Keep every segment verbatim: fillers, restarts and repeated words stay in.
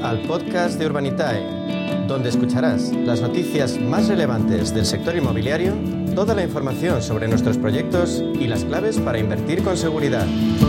al podcast de Urbanitae, donde escucharás las noticias más relevantes del sector inmobiliario, toda la información sobre nuestros proyectos y las claves para invertir con seguridad.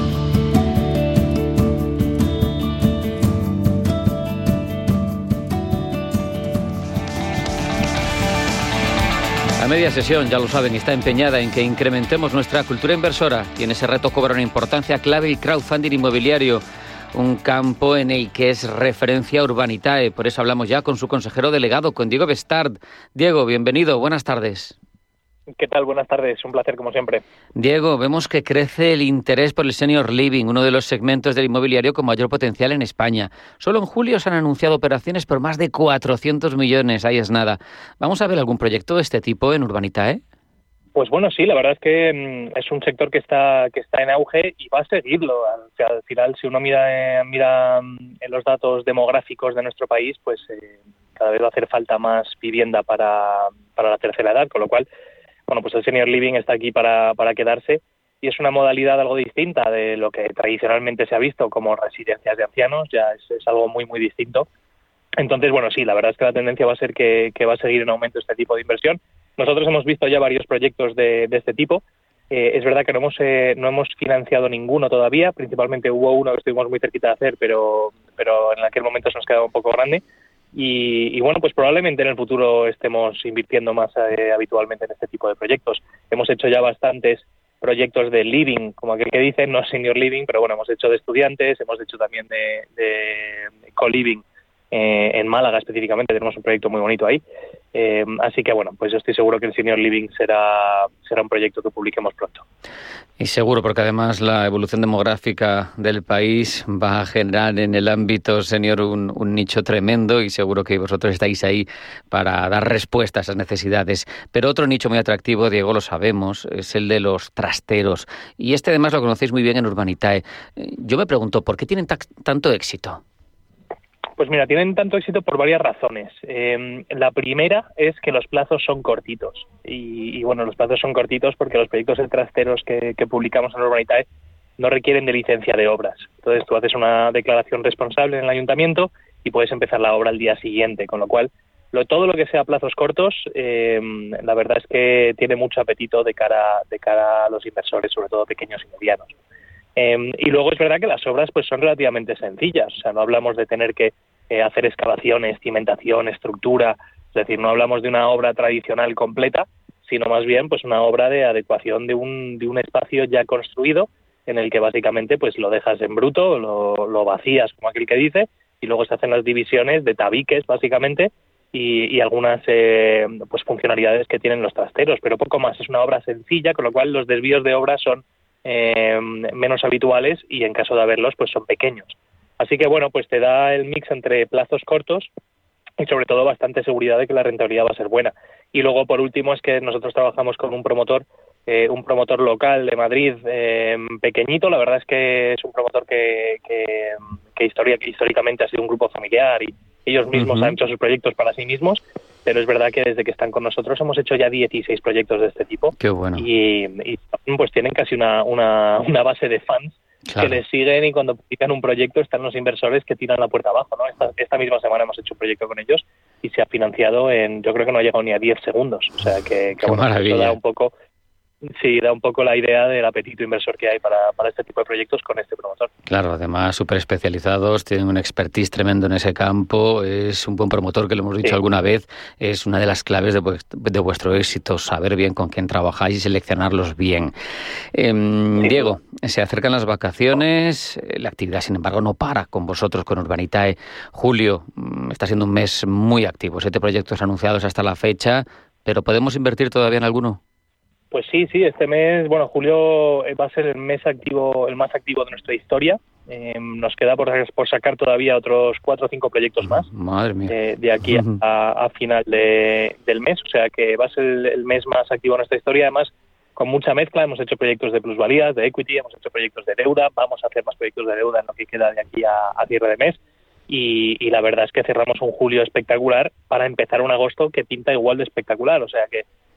La media sesión, ya lo saben, está empeñada en que incrementemos nuestra cultura inversora y en ese reto cobra una importancia clave el crowdfunding inmobiliario, un campo en el que es referencia Urbanitae. Por eso hablamos ya con su consejero delegado, con Diego Bestard. Diego, bienvenido, buenas tardes. ¿Qué tal? Buenas tardes, un placer como siempre. Diego, vemos que crece el interés por el senior living, uno de los segmentos del inmobiliario con mayor potencial en España. Solo en julio se han anunciado operaciones por más de cuatrocientos millones, ahí es nada. ¿Vamos a ver algún proyecto de este tipo en Urbanitae? Pues bueno, sí, la verdad es que mmm, es un sector que está que está en auge y va a seguirlo. O sea, al final, si uno mira, eh, mira en los datos demográficos de nuestro país, pues eh, cada vez va a hacer falta más vivienda para, para la tercera edad, con lo cual, bueno, pues el senior living está aquí para, para quedarse y es una modalidad algo distinta de lo que tradicionalmente se ha visto como residencias de ancianos, ya es, es algo muy, muy distinto. Entonces, bueno, sí, la verdad es que la tendencia va a ser que, que va a seguir en aumento este tipo de inversión. Nosotros hemos visto ya varios proyectos de, de este tipo. Eh, es verdad que no hemos eh, no hemos financiado ninguno todavía, principalmente hubo uno que estuvimos muy cerquita de hacer, pero, pero en aquel momento se nos quedaba un poco grande. Y, y bueno, pues probablemente en el futuro estemos invirtiendo más eh, habitualmente en este tipo de proyectos. Hemos hecho ya bastantes proyectos de living, como aquel que dicen, no senior living, pero bueno, hemos hecho de estudiantes, hemos hecho también de, de co-living eh, en Málaga específicamente, tenemos un proyecto muy bonito ahí. Eh, así que bueno, pues yo estoy seguro que el senior living será, será un proyecto que publiquemos pronto. Y seguro, porque además la evolución demográfica del país va a generar en el ámbito senior un, un nicho tremendo y seguro que vosotros estáis ahí para dar respuesta a esas necesidades. Pero otro nicho muy atractivo, Diego, lo sabemos, es el de los trasteros. Y este además lo conocéis muy bien en Urbanitae. Yo me pregunto, ¿por qué tienen ta- tanto éxito? Pues mira, tienen tanto éxito por varias razones. Eh, la primera es que los plazos son cortitos. Y, y bueno, los plazos son cortitos porque los proyectos de trasteros que, que publicamos en Urbanitae no requieren de licencia de obras. Entonces tú haces una declaración responsable en el ayuntamiento y puedes empezar la obra al día siguiente. Con lo cual, lo, todo lo que sea plazos cortos, eh, la verdad es que tiene mucho apetito de cara, de cara a los inversores, sobre todo pequeños y medianos. Eh, y luego es verdad que las obras pues son relativamente sencillas, o sea, no hablamos de tener que eh, hacer excavaciones, cimentación, estructura, es decir, no hablamos de una obra tradicional completa, sino más bien pues una obra de adecuación de un, de un espacio ya construido en el que básicamente pues lo dejas en bruto, lo, lo vacías como aquel que dice, y luego se hacen las divisiones de tabiques básicamente y, y algunas eh, pues funcionalidades que tienen los trasteros, pero poco más, es una obra sencilla, con lo cual los desvíos de obra son Eh, menos habituales y en caso de haberlos pues son pequeños. Así que bueno, pues te da el mix entre plazos cortos y sobre todo bastante seguridad de que la rentabilidad va a ser buena. Y luego por último es que nosotros trabajamos con un promotor eh, un promotor local de Madrid eh, pequeñito, la verdad es que es un promotor que, que, que, historia, que históricamente ha sido un grupo familiar y ellos mismos uh-huh. han hecho sus proyectos para sí mismos, pero es verdad que desde que están con nosotros hemos hecho ya dieciséis proyectos de este tipo. Qué bueno. Y, y pues tienen casi una, una, una base de fans claro. que les siguen y cuando publican un proyecto están los inversores que tiran la puerta abajo, ¿no? Esta, esta misma semana hemos hecho un proyecto con ellos y se ha financiado en, yo creo que no ha llegado ni a diez segundos. O sea que, que bueno, eso da un poco... Sí, da un poco la idea del apetito inversor que hay para, para este tipo de proyectos con este promotor. Claro, además súper especializados, tienen un expertise tremendo en ese campo, es un buen promotor que lo hemos dicho sí. alguna vez, es una de las claves de, de vuestro éxito, saber bien con quién trabajáis y seleccionarlos bien. Eh, sí. Diego, se acercan las vacaciones, la actividad sin embargo no para con vosotros, con Urbanitae. Julio está siendo un mes muy activo, siete proyectos anunciados hasta la fecha, pero ¿podemos invertir todavía en alguno? Pues sí, sí, este mes, bueno, julio va a ser el mes activo, el más activo de nuestra historia. Eh, nos queda por, por sacar todavía otros cuatro o cinco proyectos más. Madre mía. Eh, de aquí a, a final de, del mes, o sea que va a ser el, el mes más activo de nuestra historia. Además, con mucha mezcla, hemos hecho proyectos de plusvalías, de equity, hemos hecho proyectos de deuda, vamos a hacer más proyectos de deuda en lo que queda de aquí a, a cierre de mes. Y, y la verdad es que cerramos un julio espectacular para empezar un agosto que pinta igual de espectacular, o sea que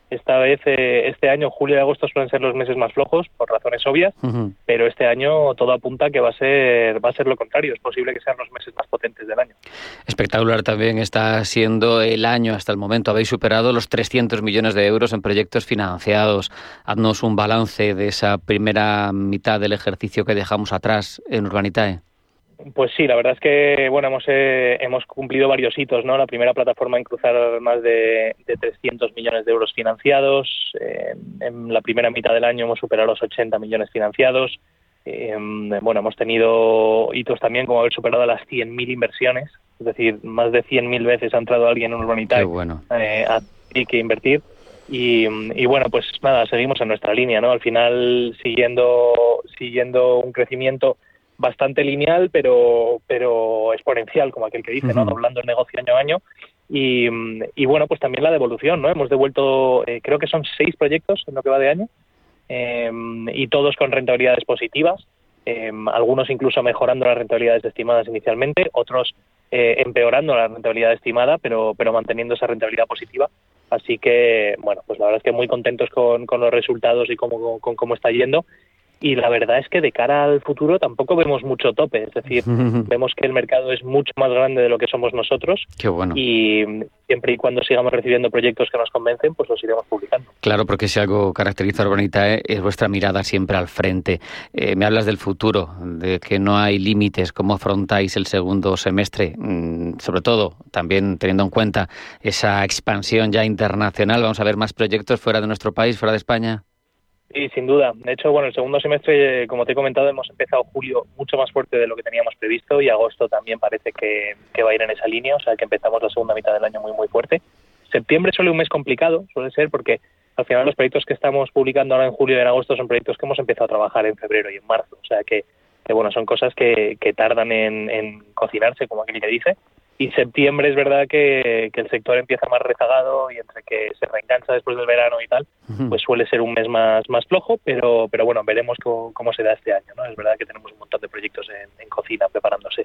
Esta vez, eh, este año, julio y agosto suelen ser los meses más flojos, por razones obvias, uh-huh. pero este año todo apunta que va a ser va a ser lo contrario. Es posible que sean los meses más potentes del año. Espectacular también está siendo el año hasta el momento. Habéis superado los trescientos millones de euros en proyectos financiados. Haznos un balance de esa primera mitad del ejercicio que dejamos atrás en Urbanitae. Pues sí, la verdad es que bueno hemos eh, hemos cumplido varios hitos, ¿no? La primera plataforma en cruzar más de, de trescientos millones de euros financiados. Eh, en la primera mitad del año hemos superado los ochenta millones financiados. Eh, bueno, hemos tenido hitos también como haber superado las cien mil inversiones, es decir, más de cien mil veces ha entrado alguien en Urbanitae bueno. eh, a y que invertir. Y, y bueno, pues nada, seguimos en nuestra línea, ¿no? Al final siguiendo siguiendo un crecimiento bastante lineal, pero pero exponencial, como aquel que dice, ¿no? Uh-huh. Doblando el negocio año a año. Y, y bueno, pues también la devolución, ¿no? Hemos devuelto, eh, creo que son seis proyectos en lo que va de año, eh, y todos con rentabilidades positivas, eh, algunos incluso mejorando las rentabilidades estimadas inicialmente, otros eh, empeorando la rentabilidad estimada, pero pero manteniendo esa rentabilidad positiva. Así que, bueno, pues la verdad es que muy contentos con, con los resultados y cómo, con cómo está yendo. Y la verdad es que de cara al futuro tampoco vemos mucho tope, es decir, vemos que el mercado es mucho más grande de lo que somos nosotros. Qué bueno. Y siempre y cuando sigamos recibiendo proyectos que nos convencen, pues los iremos publicando. Claro, porque si algo caracteriza a Urbanitae es vuestra mirada siempre al frente. Eh, me hablas del futuro, de que no hay límites. ¿Cómo afrontáis el segundo semestre? Mm, sobre todo, también teniendo en cuenta esa expansión ya internacional. ¿Vamos a ver más proyectos fuera de nuestro país, fuera de España? Sí, sin duda. De hecho, bueno, el segundo semestre, como te he comentado, hemos empezado julio mucho más fuerte de lo que teníamos previsto y agosto también parece que, que va a ir en esa línea, o sea que empezamos la segunda mitad del año muy muy fuerte. Septiembre suele un mes complicado, suele ser porque al final los proyectos que estamos publicando ahora en julio y en agosto son proyectos que hemos empezado a trabajar en febrero y en marzo, o sea que, que bueno, son cosas que, que tardan en, en cocinarse, como aquel que dice. Y septiembre es verdad que, que el sector empieza más rezagado y entre que se reengancha después del verano y tal, uh-huh. pues suele ser un mes más más flojo, pero pero bueno, veremos cómo, cómo se da este año, ¿no? Es verdad que tenemos un montón de proyectos en, en cocina preparándose.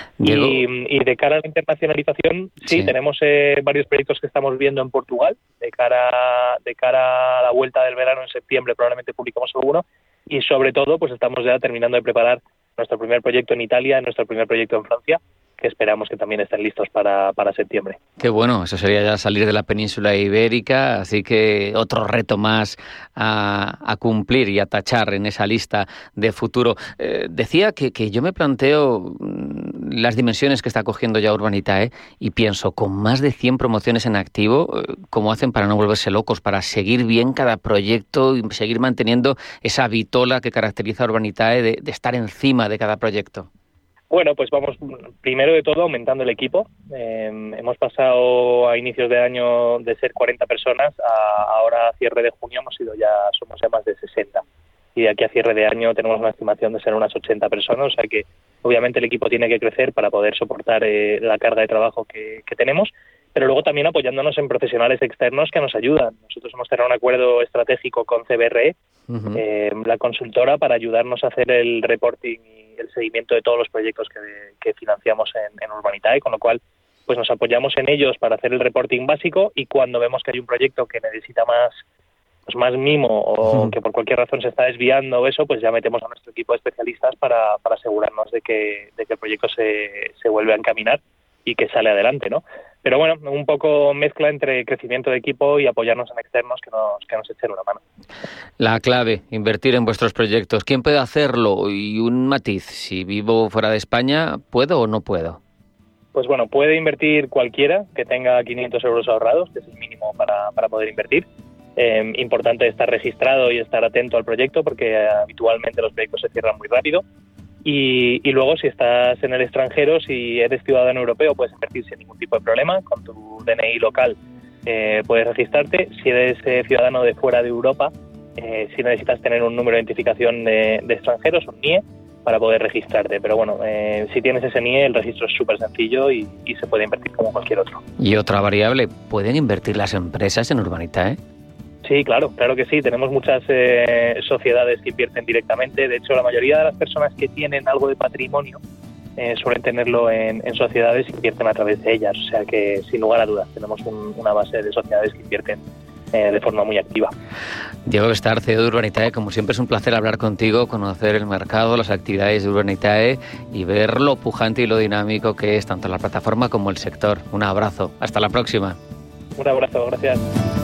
Y, y de cara a la internacionalización, sí, sí. tenemos eh, varios proyectos que estamos viendo en Portugal. De cara de cara a la vuelta del verano en septiembre probablemente publicamos alguno. Y sobre todo, pues estamos ya terminando de preparar nuestro primer proyecto en Italia, nuestro primer proyecto en Francia, que esperamos que también estén listos para, para septiembre. Qué bueno, eso sería ya salir de la península ibérica, así que otro reto más a, a cumplir y a tachar en esa lista de futuro. Eh, decía que, que yo me planteo las dimensiones que está cogiendo ya Urbanitae y pienso, con más de cien promociones en activo, ¿cómo hacen para no volverse locos, para seguir bien cada proyecto y seguir manteniendo esa vitola que caracteriza a Urbanitae de, de estar encima de cada proyecto? Bueno, pues vamos, primero de todo, aumentando el equipo. Eh, hemos pasado a inicios de año de ser cuarenta personas, a ahora a cierre de junio hemos sido ya, somos ya más de sesenta. Y de aquí a cierre de año tenemos una estimación de ser unas ochenta personas, o sea que obviamente el equipo tiene que crecer para poder soportar eh, la carga de trabajo que, que tenemos, pero luego también apoyándonos en profesionales externos que nos ayudan. Nosotros hemos cerrado un acuerdo estratégico con C B R E, uh-huh. eh, la consultora, para ayudarnos a hacer el reporting y el seguimiento de todos los proyectos que, que financiamos en, en Urbanitae, con lo cual pues nos apoyamos en ellos para hacer el reporting básico, y cuando vemos que hay un proyecto que necesita más pues más mimo o uh-huh. que por cualquier razón se está desviando o eso, pues ya metemos a nuestro equipo de especialistas para, para asegurarnos de que, de que el proyecto se, se vuelve a encaminar y que sale adelante, ¿no? Pero bueno, un poco mezcla entre crecimiento de equipo y apoyarnos en externos que nos, que nos echen una mano. La clave, invertir en vuestros proyectos. ¿Quién puede hacerlo? Y un matiz, si vivo fuera de España, ¿puedo o no puedo? Pues bueno, puede invertir cualquiera que tenga quinientos euros ahorrados, que es el mínimo para, para poder invertir. Eh, importante estar registrado y estar atento al proyecto, porque eh, habitualmente los proyectos se cierran muy rápido. Y, y luego, si estás en el extranjero, si eres ciudadano europeo, puedes invertir sin ningún tipo de problema. Con tu D N I local eh, puedes registrarte. Si eres eh, ciudadano de fuera de Europa, eh, si necesitas tener un número de identificación de, de extranjeros, un N I E, para poder registrarte. Pero bueno, eh, si tienes ese N I E, el registro es súper sencillo y, y se puede invertir como cualquier otro. Y otra variable, ¿pueden invertir las empresas en Urbanitae? Sí, claro, claro que sí. Tenemos muchas eh, sociedades que invierten directamente. De hecho, la mayoría de las personas que tienen algo de patrimonio eh, suelen tenerlo en, en sociedades y invierten a través de ellas. O sea que, sin lugar a dudas, tenemos un, una base de sociedades que invierten eh, de forma muy activa. Diego Bestar, C E O de Urbanitae, como siempre es un placer hablar contigo, conocer el mercado, las actividades de Urbanitae y ver lo pujante y lo dinámico que es tanto la plataforma como el sector. Un abrazo, hasta la próxima. Un abrazo, gracias.